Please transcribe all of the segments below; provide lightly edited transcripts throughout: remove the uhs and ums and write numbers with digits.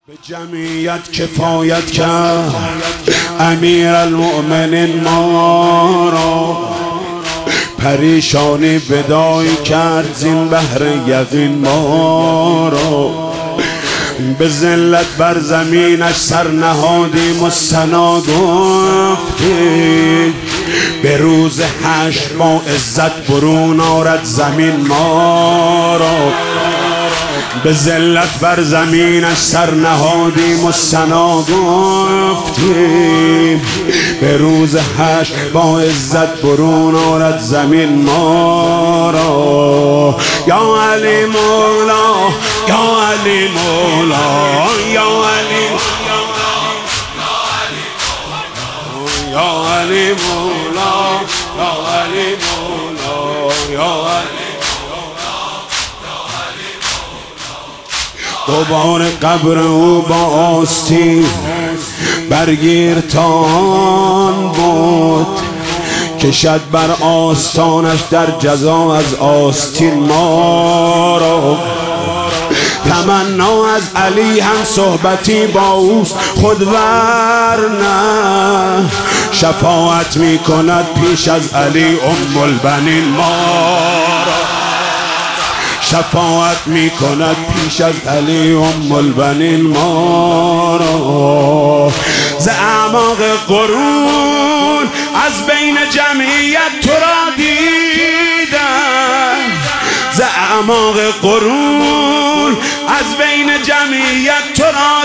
به جمعیت کفایت کرد امیرالمؤمنین ما را، پریشانی بدای کرد زین بحر یقین ما را. به ذلت بر زمینش سر نهادیم و ثنا گفتیم، به روز حشر با عزت برون آرد زمین ما را. به ذلت بر زمینش سر نهادیم و ثنا گفتیم، به روز حشر با عزت برون آرد زمین ما را. یا علی مولا، یا علی مولا، یا علی مولا، یا علی مولا، یا علی مولا، یا علی دوباره قبر او با آستین برگیر تان بود، کشد بر آستانش در جزا از آستین ما را. تمنا از علی هم صحبتی با اوست، خود ورنه شفاعت می کند پیش از علی ام البنین ما را. شفاعت می کند پیش از علی ام البنین ما را. ز اعماق قرون از بین جمعیت تو را دیدم، ز اعماق قرون از بین جمعیت تو را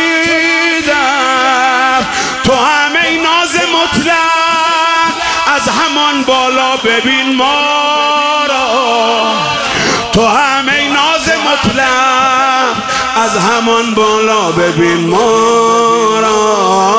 دیدم. تو همه ناز مطلق از همان بالا ببین ما را. تو همه ناز مطلق از همان بالا ببین ما را.